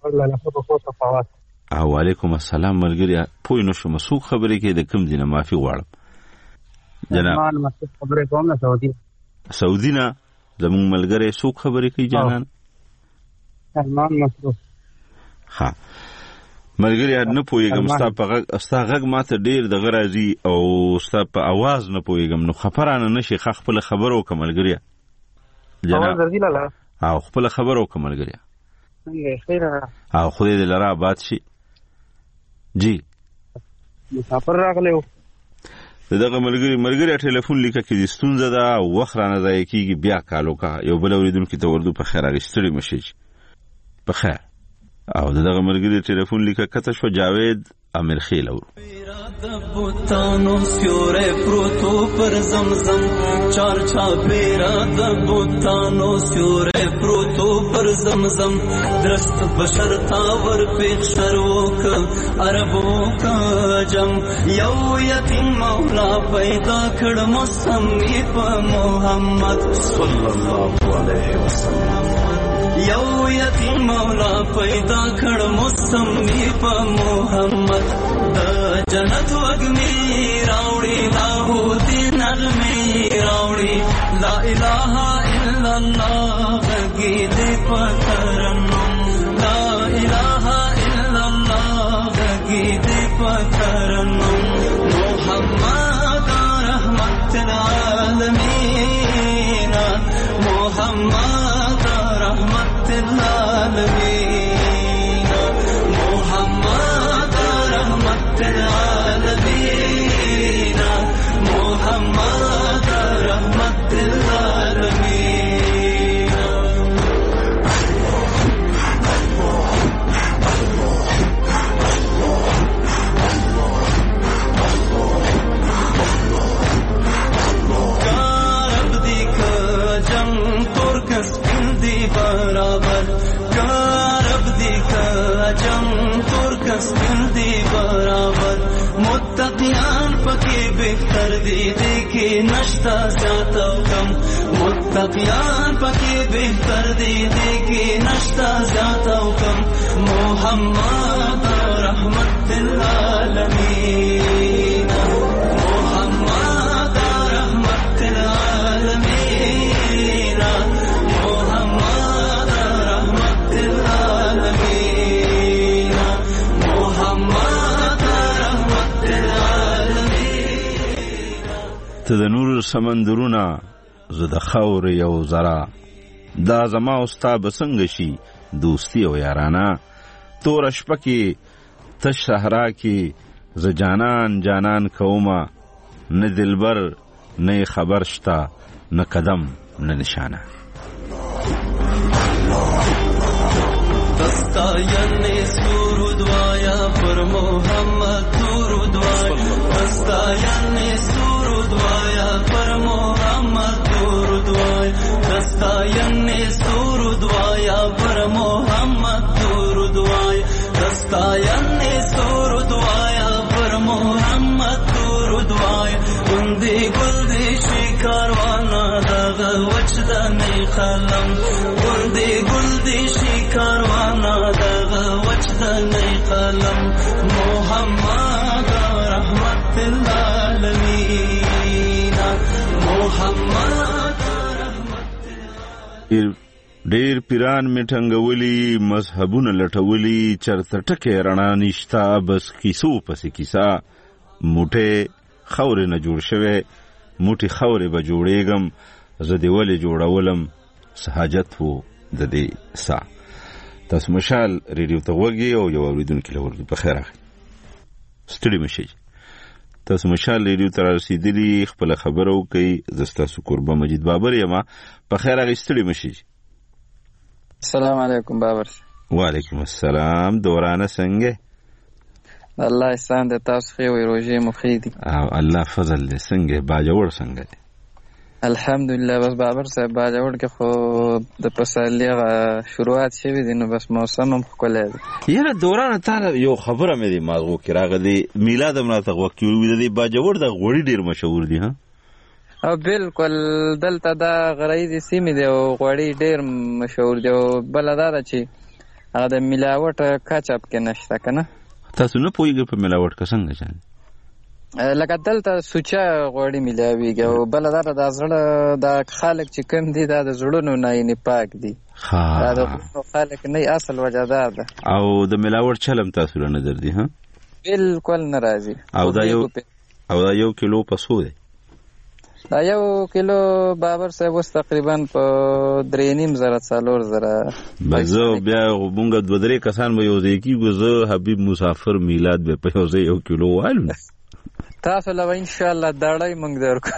Speaker 4: وعلیکم السلام. ملګری پوه نه شوم څوک خبرې کوي، د کوم دینه معافي غواړم جناب.
Speaker 17: خبرې کوم نه
Speaker 4: سعودي نه زموږ ملګری څوک خبرې کوي جانان؟
Speaker 17: سلمان مصروف.
Speaker 4: ها ملګری نه پوهېږم، ستا غږ ماته ډېر دغه راځي او ستا په اواز نه پوهېږم، نو خبرانه نه شي. خپله خبره وکړه ملګریه جناب. او خپله خبره وکړه ملګریه. او خدای دې لره آباد شي. جی
Speaker 17: مسافر راغلی و.
Speaker 4: دغه ملګری ټلیفون لیکه کې د ستونزه ده او وخت رانه ضایع کېږي، بیا کال وکړه. یو بل اورېدونکي ته وردو په خیر راغستلي مشي. په خیر. او دغه ملګری ټلیفون لیکه کته شو. جاوید امیر خیل اورو.
Speaker 15: بوتانو سیوره پروتو پر زمزم چار چاپیرا د بوتانو سیوره پروتو پر زمزم درست بشر تاور پیخ شروک عربو کا جم یو یتیم مولا پیدا کړ مسمی په محمد صلی الله علیه وسلم. یو یتیم مولا پیدا کړ مسمی په محمد. د جنت وګمې راوړي لاهوتي نغمې راوړي لا اله الا الله غږی دې په ترنم لا اله الا الله غږی دې په ترنم محمد رحمت العالمین محمد رحمت العالمین محمد رحمت العالمین محمد رحمت العالمین. کارب دی که جنگ ترکس پندی برابر کارب دی که جنگ ترکس پندی برابر متقیان پکی بہتر دی دیکھی نشتا زیادہ کم متقیان پکی بہتر دی دیکھی نشتا زیادہ کم محمد رحمت العالمین محمد رحمت العالمین محمد رحمت العالمین محمد رحمت العالمین.
Speaker 4: ته د نور سمندرونه زه د خاورې یو ذره دا زما او ستا به څنګه شي دوستي او یارانه توره شپه کې تش صحرا کې زه جانان جانان کومه نه دلبر نه خبر شته نه قدم نه نشانه.
Speaker 15: دستایانه سرود وایا پر محمد درود وایا دستایانه سرود وایا پر محمد درود وایا دستاینې سرود وایا پر محمد درود وایا دستاینې سرود وایا پر محمد درود وایا ګوندې ګوندې شي کاروانه دغه وجدانې قلم ګوندې ګوندې شي کاروانه دغه وجدانې قلم محمد رحمت للعالمین محمد
Speaker 4: ډیر پیران میټنګولي مذهبونه لټولي چرته ټکه رڼا نشتا بس کیسو پس کیسا موټه خورې نه جوړ شوه موټي خورې به جوړېګم زه دی ولې جوړولم سہاجت وو د دې سا تاسو مشال ریډیو ته وګي او یو اوریدونکو لور په خیر راغی ستړي مشي تاسو مشال ریډیو ته رسیدلی خپل خبرو کوي زستا قربا مجید بابر یما په خیر راغی ستړي مشي
Speaker 18: السلام علیکم بابر
Speaker 4: وعلیکم السلام دورانه څنګه
Speaker 18: الله احسان د تاسو خو روزي مخیدي
Speaker 4: او الله فضل دې څنګه باجوړ څنګه
Speaker 18: الحمدلله بس بابر صاحب باجوړ کې خو د پسالیغه شروعات شوی دي نو بس موسم هم خلل
Speaker 4: یره دوران تعالی یو خبره مې دی ماغو کې راغلی میلاد مناطق وکیل وی دی باجوړ د غوړی ډیر مشهور دي ها
Speaker 18: او بالکل دلته دا غړې سیمې دی او غوړی ډیر مشهور دی او بلدار چې هغه د ملاوت کاچاپ کې نشته کنه
Speaker 4: تاسو نه پوهیږئ په ملاوت کا څنګه ځان
Speaker 18: لکه دلته سوچا غوړی ملاویږي او بلدار د زړه د خالق چې کوم دي دا د زړونو نه نه پاک دي دا د خالق نه اصل وجدار ده
Speaker 4: او د ملاوت چلم تاسو نه نظر دي ها
Speaker 18: بالکل ناراضي
Speaker 4: او دا یو کیلو پسو دی
Speaker 18: دا یو کیلو بابر صاحب وس تقریبا په 3.5
Speaker 4: بزو بیا مونږ 2-3 کسان به یو ځای کیږو زه حبیب مسافر میلاد به په یو ځای یو کیلو والو
Speaker 18: تاسو له ان شاء الله داړی مونږ درکو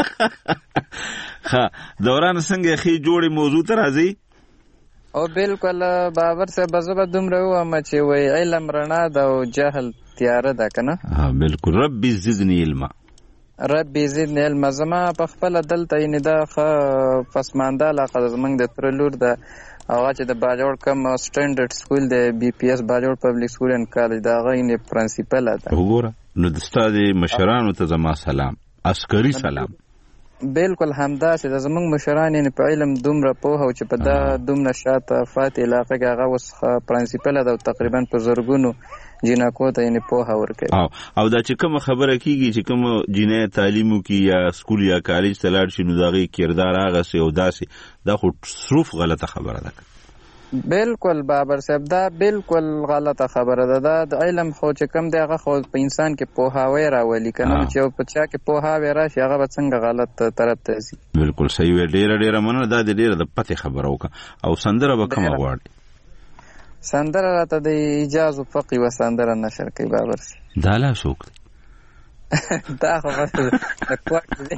Speaker 4: ها دوران څنګه خي جوړي موضوع ته راځي
Speaker 18: او بالکل بابر صاحب زبر دومره و ما چې وای علم رڼا ده او جهل تیاره ده کنه
Speaker 4: ها بالکل ربي زدني علم
Speaker 18: ربي زدني علم زما په خپل دلته نه ده پسمانده علاقه زمنګ د تر لور ده هغه چې د باجوړ کم سټانډرډ سکول د بي پی اس باجوړ پبلک سکول ان کالج دا غینه پرنسپل ده
Speaker 4: وګوره نو د استاد مشرانو ته زما سلام عسکري سلام
Speaker 18: بالکل همدا چې د زمنګ مشران نه په علم دومره په هو چې په دا دومره شاته فات علاقه کې هغه وس پرنسپل ده تقریبا په زرګونو جنکو ته نه په هور کوي
Speaker 4: او دا چې کوم خبره کیږي چې کوم جنې تعلیمو کې یا سکول یا کالج تلاړ شي نو دغه کردار هغه سي او داسي دا خو صرف غلطه خبره ده
Speaker 18: بالکل بابر صاحب دا بالکل غلطه خبره ده د علم خو چې کم دی هغه خو په انسان کې پوهاوی راولي کنه چې په چا کې پوهاوی راشي هغه څنګه غلط طرف ته ځي
Speaker 4: بالکل صحیح وی ډیره مننه دا ډیره د پته خبره وکړه او سندره به کوم غواړي
Speaker 18: سندره راته د اجازه فقې و سندره نشر کوي بابر
Speaker 4: دا لا شوق
Speaker 18: دا خو د کوټ دی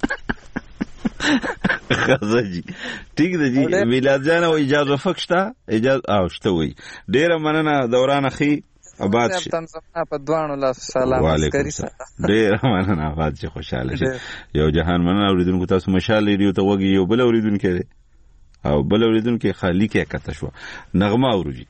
Speaker 4: خزاجي ټیک دی جی میلاد جان او اجازه فقشتا اجازه او شته وي ډیره مننه دوران اخی آباد شي
Speaker 18: تاسو په دوانو لا سلام عسکري
Speaker 4: ډیره مننه آباد شي خوشاله شي یو جهان مننه اوریدونکو تاسو مشال ریډیو ته وګي یو بل اوریدونکو او بل اوریدونکو خالی کې کته شو نغمه اوروجي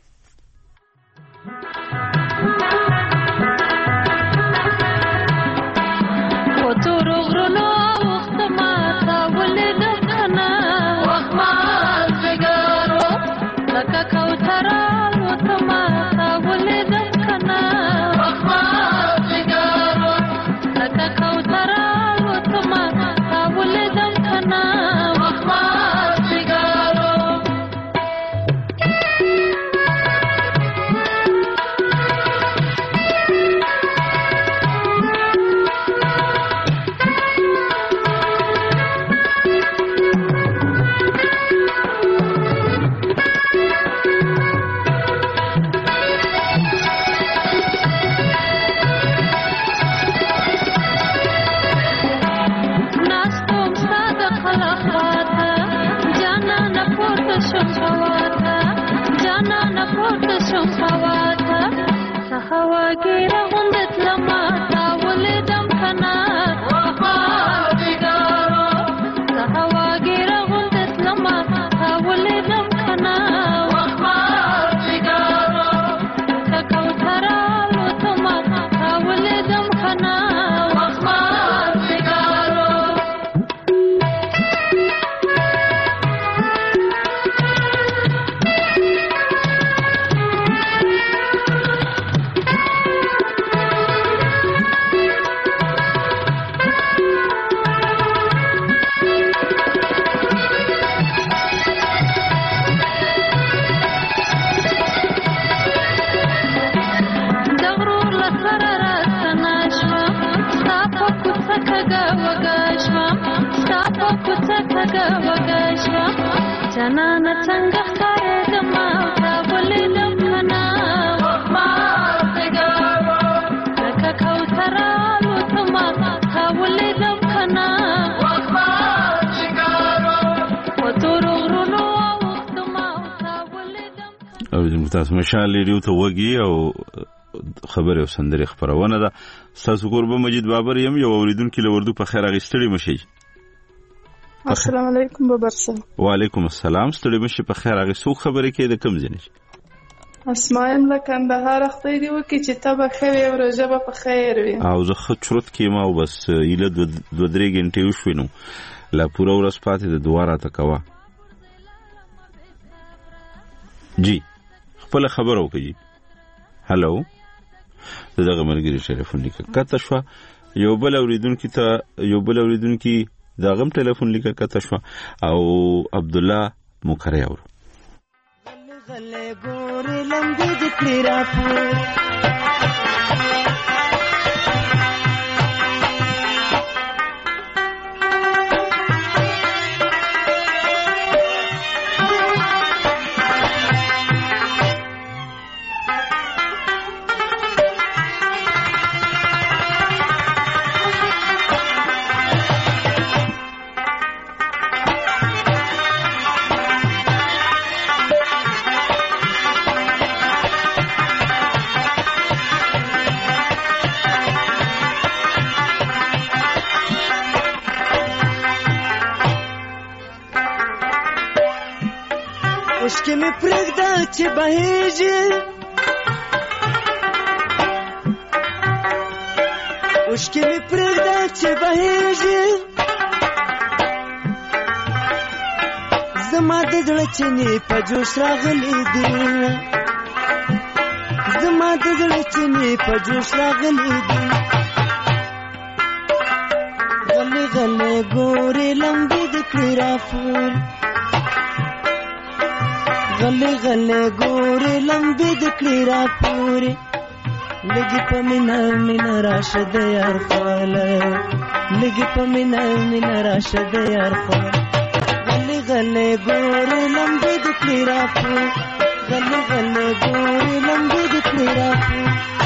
Speaker 12: Lama شوا جنان څنګه ښکارېدم تا ولیدم کنه وخما سګارو لکه کوتره الوتمه تا ولیدم کنه وخما سګارو په تورو غرونو اوښتمه تا ولیدم.
Speaker 4: اوریدونکو تاسو مشال ریډیو ته وږي او خبرې او سندرې خپرونه ده. ستاسو کوربه مجید بابر یم. یو اوریدونکي له وردو په خیر اخیستلې مشي.
Speaker 19: السلام علیکم بابر صاحب.
Speaker 4: وعلیکم السلام. ستړي مشي په خیر اخیستو. خبرې کې د کوم ځای
Speaker 19: اسماعیل له کندهار خدای دې وکړي چې ته به ښه وې او روژه به په خیر وي.
Speaker 4: او زه ښه چورت کېم او بس ایله 2-3 غنټې وشوې نو لا پوره ورځ پاتې د دعا راته کوه. جی خپله خبره وکړي. هلو دغه ملګري ټلیفون لیکه کته شوه. یو بل اوریدونکي دا غم ټلیفون لیکه کته شوه او عبدالله مکری اورو.
Speaker 20: غلې ګورې لمبې د کړې راپور اوشکې مې پرېږده چې بهیږي اوشکې مې پرېږده چې بهیږي زما د زړه چینې په جوش راغلي دي زما د زړه چینې په جوش راغلي دي غلې غلې ګورې لمبې د کړې راپور غلې غلې ګورې لمبې د کړې راپورې لږې په مینه مینه راشه د یار خواله لږې په مینه مینه راشه د یار خواله غلې غلې ګورې لمبې د کړې راپور غلې غلې ګورې لمبې د کړې راپور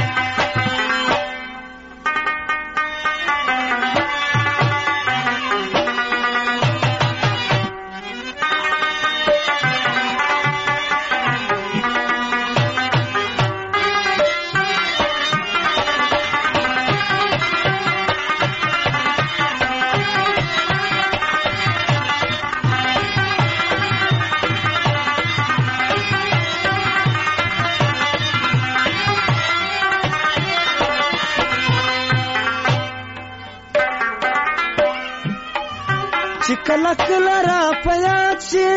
Speaker 20: چې کله کله را په یاد شي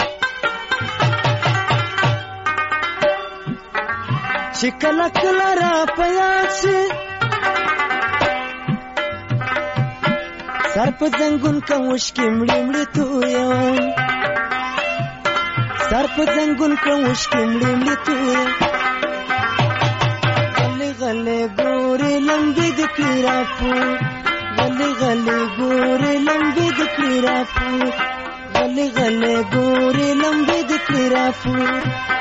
Speaker 20: چې کله کله را په یاد شي سر په زنګون کا اوښکې مړې مړې تویم سر په زنګون کا اوښکې مړې مړې تویم غلې غلې ګورې لمبې د کړې راپور غلې غلې ګورې لمبې د کړې راپور غلې غلې ګورې لمبې د کړې راپور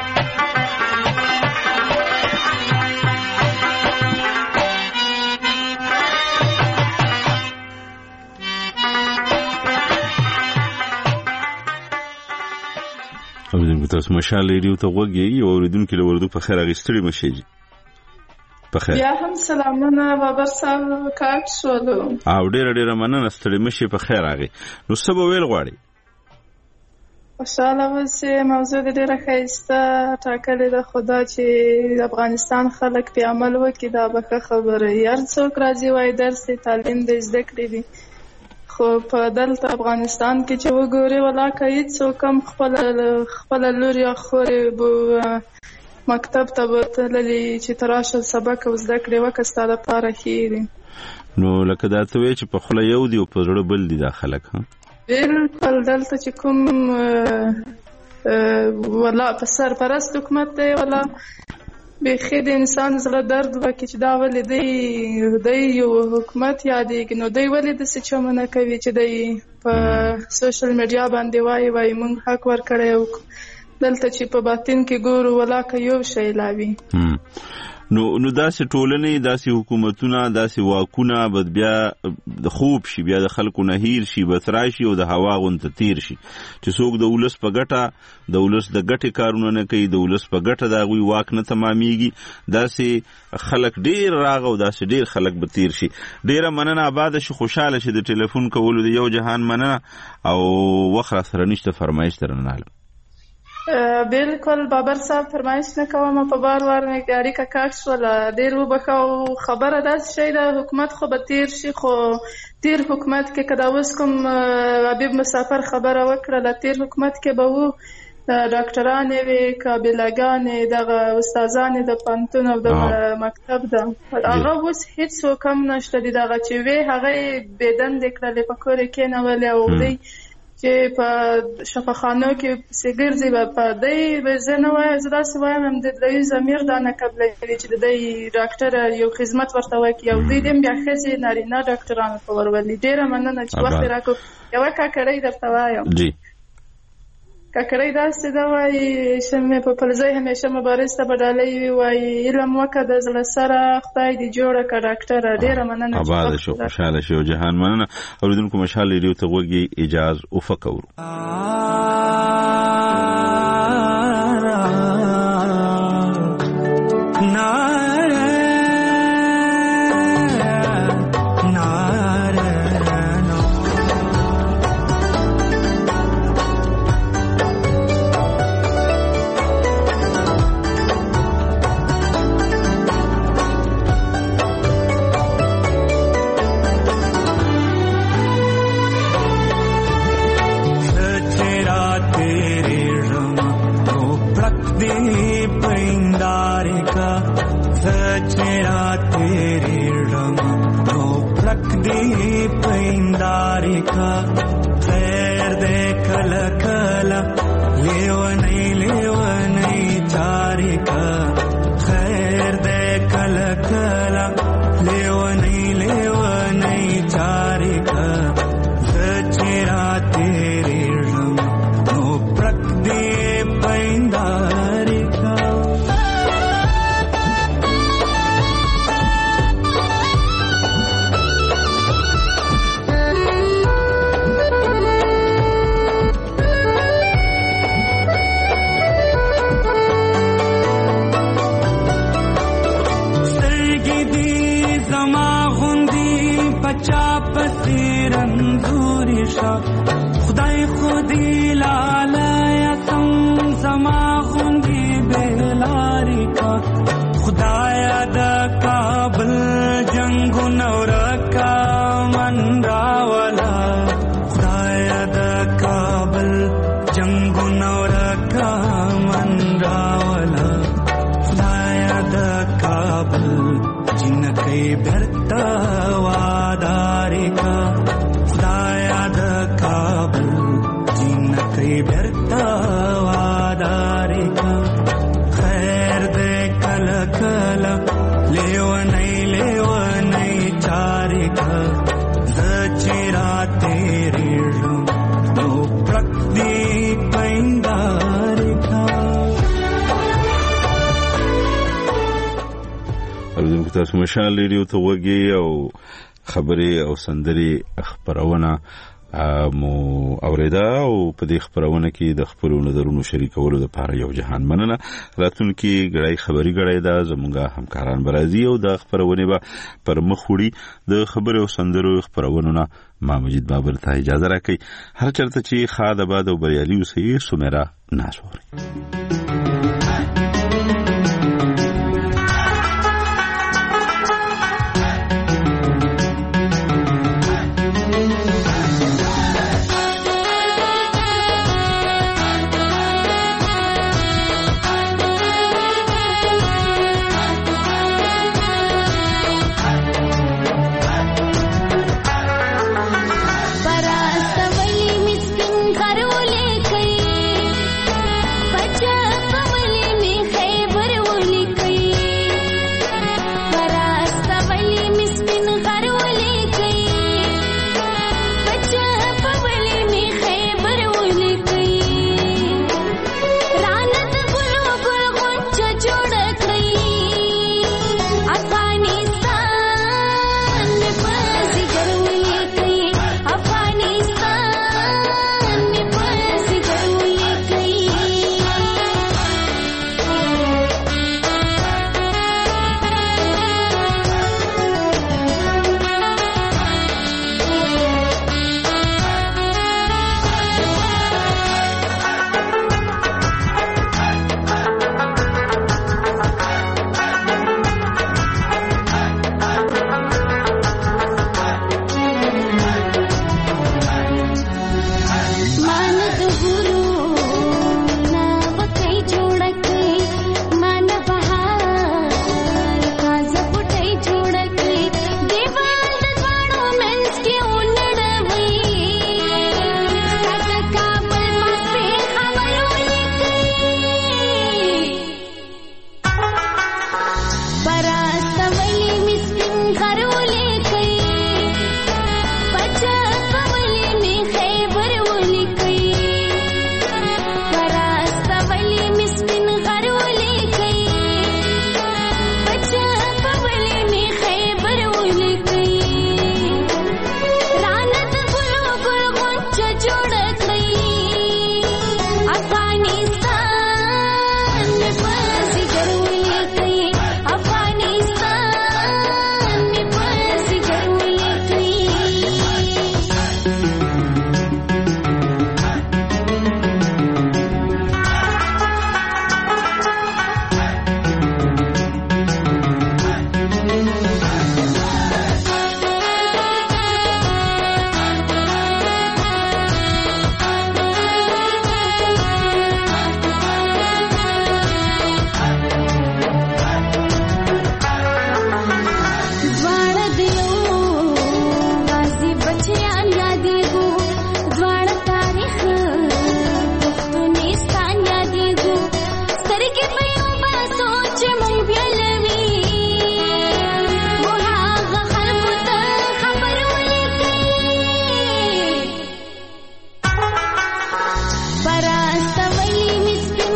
Speaker 4: اوریدونکو تاسو مشال ریډیو ته وږي یو اوریدونکي له وردو په خیر اخیستلې مشي
Speaker 19: بخیر. بیا هم سلامونه بابر صاحب کاټ شولو
Speaker 4: او ډېر مننه ستړي مشي په خیر راغی. نو څه به ویل غواړي؟
Speaker 19: خوشاله اوسې. موضوع دې ډېره ښایسته ټاکلې ده خو دا چې د افغانستان خلک پې عمل وکړي دا به ښه خبره وي. هر څوک راځي وایي درس دی تعلیم دی زده کړې دي خو په دلته افغانستان کې چې وګورې ولا که هېڅ څوک هم خپله لور یا خور مکتب ته به تللي چې ته راشه سبق او زده کړې وکړه ستا دپاره ښې دي.
Speaker 4: نو لکه دا ته وایې چې په خوله یو دي او په زړه بل دي دا خلک.
Speaker 19: بلکل دلته چې کوم ولا په سرپرست حکومت دی ولا بیخي د انسان زړه درد وکړي چې دا ولې دی یو حکومت یادېږي، نو دی ولې داسې چمونه کوي چې دی په سوشل میډیا باندې وایي موږ حق ورکړی او دلته چې په باطن کې ګورو ولاکه یو شی لا وي.
Speaker 4: نو داسې ټولنې، داسې حکومتونه، داسې واکونه بد بیا د خوب شي، بیا د خلکو نه هیر شي، بس راشي او د هوا غونته تیر شي چې څوک د ولس په ګټه د ولس د ګټې کارونه نه کوي، د ولس په ګټه د هغوی واک نه تمامیږي. داسې خلک ډیر راغ او داسې ډیر خلک به تیر شي. ډیره مننه، آباده شي، خوشحاله شي. د ټلیفون کولو د یو جهان مننه او وخت را سره نشته، فرمایش در نه لرم.
Speaker 19: بالکل بابر صاحب، فرمایش نه کوم، په بار وار مې اړیکه کټ شوله، ډېر وبښه. خبره داسې شی ده، حکومت خو به تیر شي، خو تیر حکومت کې که دا اوس کوم حبیب مسافر خبره وکړله، تیر حکومت کې به وو ډاکټرانې وې، قابلهګانې، دغه استادانې د پوهنتون او د مکتب ده، هغه اوس هېڅوک هم نشته دي. دغه چې وې هغه یې بېدندې کړلې، په کور یې کېنولې او دوی چې په شفاخانو کې پسې ګرځي، په دی زه نه وایم، زه داسې وایم د دوی ضمیر دا نه قبلوي چې د دوی ډاکټر یو خدمت ورته وکړي، او دوی دې بیا ښځې نارینه ډاکټرانو ته ورولي. ډېره مننه چې وخت یې راکړو. یوه کاکړۍ درته وایم، کاکړۍ داسې ده وایي چې په پلزۍ همیشه مبارز ته به ډالۍ وي، وایي علم وکړه د زړه سره، خدای دې جوړه کړه ډاکټره. ډېره مننه.
Speaker 4: آباده شو، خوشحاله شو جهان. مننه. اورېدونکو مشال ریډیو ته غوږ اجاز افق اورو. تاسو مشال ریډیو ته وګورئ او خبرې او سندري خبرونه مو اوریدا او په دې خبرونه کې د خپل نظرونو شریکولو لپاره یو جهان مننه. راتلونکي غړای خبري غړای دا زموږه همکاران برازي او د خبرونه به پر مخ وړي. د خبرو او سندرو خبرونه ما مجید بابر ته اجازه راکړي. هر چرته چې خاده باد او بریالي اوسئ. سمیرا ناسوري.
Speaker 12: बरा सवई मिस्किन घरोले कई बचा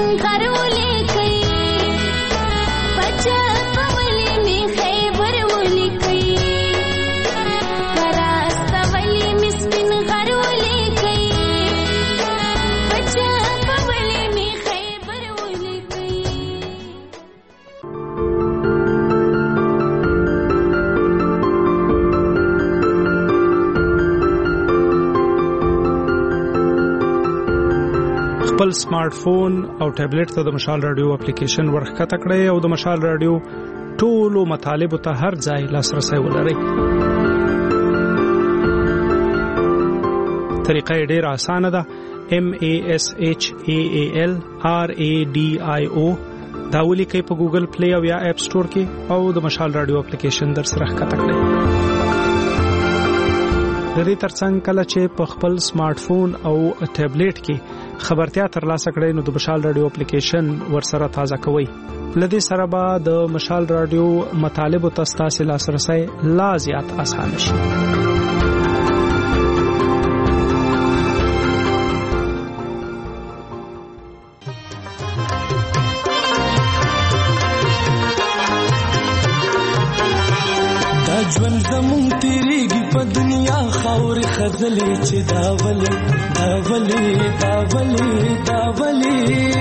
Speaker 12: غرولې کوي پچا پولې می خیبر ولې کوي کراستا ولې می سپین غرولې کوي پچا پولې می خیبر ولې کوي.
Speaker 21: خپل سمارټ فون او ټابلیټ ته د مشال رادیو اپلیکیشن ورخکته کړئ او د مشال رادیو ټولو مطالبه ته هر ځای لاسرسي ولرئ. طریقه ډیره اسانه ده. MASHALRADIO دا ولیکئ په ګوګل پلی او یا اپ سٹور کې او د مشال رادیو اپلیکیشن در سره ښکته کړئ. د دې ترڅنګ کله چې په خپل سمارټ فون او ټابلیټ کې خبرتیا ترلاسه کړئ نو د مشال رادیو اپلیکیشن ورسره تازه کوئ. لدې سره به د مشال رادیو مطالبه ته ستاسو لاسرسي لا زیات اسانه شي.
Speaker 20: ژوند زمون تیریږي په دنیا خاور خزلې چې داولې داولې داولې داولې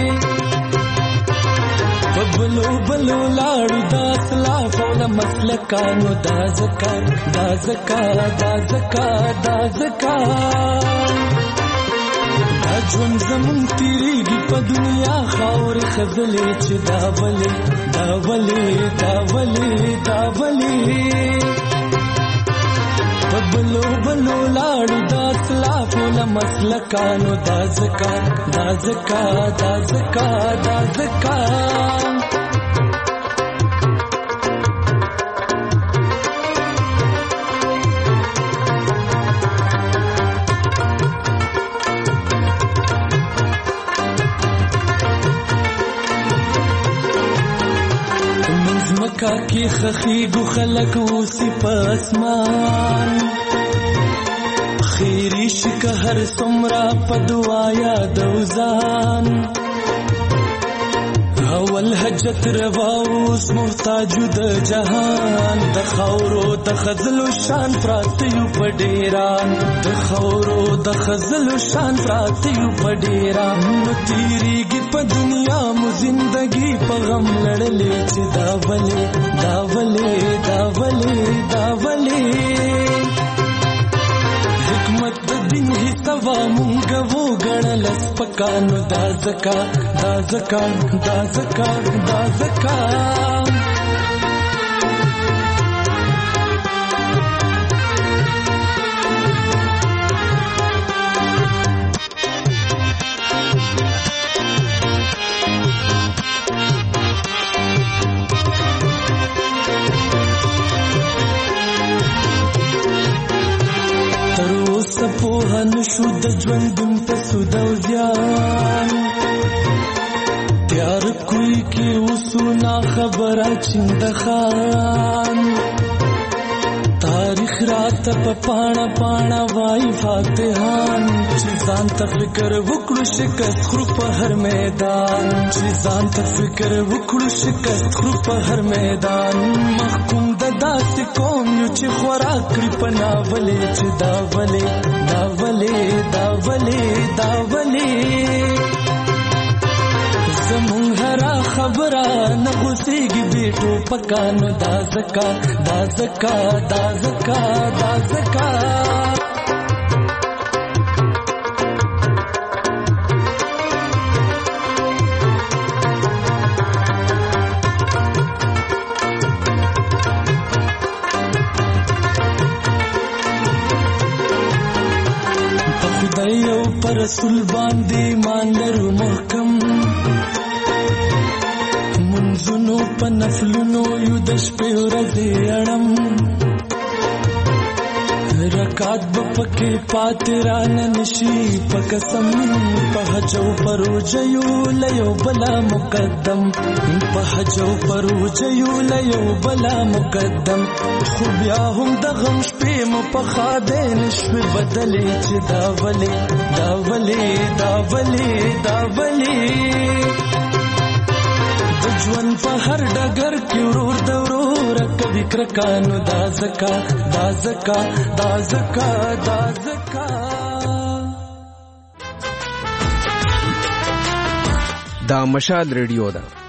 Speaker 20: بلو بلو لاړو دا اسلاف او مسلکانو دا زکات دا زکات دا زکات دا زکات دا ژوند زمون تیریږي په دنیا خاور خزلې چې داولې داولې داولې داولې بلو بلو لاړو دا اسلاف او مسلکانو دا زکات دا زکات دا زکات دا زکات کی خخی گو خلق اوسی پاسمان خیریش که هر سمرا پدوایا دوزان اول حجت رواوس محتاجو د جهان د خورو د خزلو شان پراتیو پډیران د خورو د خزلو شان پراتیو پډیران نو تیریږي په دنیا مو زندگی په غم لړلې چې داولې داولې داولې داولې حکمت د دین حسابا مونږ وو غړل سپکانو دا زکات دا زکات دا زکات دا زکات سپوهن شو د ژوندون په سود او زیان تیار کوي کې وسونا خبره چند خان تاریخ رات په پاڼه پاڼه وای فاتحان چې ځان ته فکر وکړو شکست خرو په هر میدان چې ځان ته فکر وکړو شکست خرو په هر میدان محکوم د داسې قوم یو چې خوراک کړی په ناولې چې داولې داولې داولې داولې زمون هرا خبره نه غوسیږي بیٹو پکانو دا زکات دا زکات دا زکات دا زکات په خدای او پر رسول باندې مان لرو محکم منځونو په نفلونو یو د شپې ورځې اړم رکات بپکې پاتې رانه نشي په قسم په حجو پروجیو لیو بلا مقدم په حجو پروجیو لیو بلا مقدم خو بیا هم د غم شپې مو په خاده نشوي بدلې چې داولې داولې داولې داولې ژوند په هر ډګر کې ورور د ورور کدي کرکانو دا زکا
Speaker 1: دا مشال ریډیو ده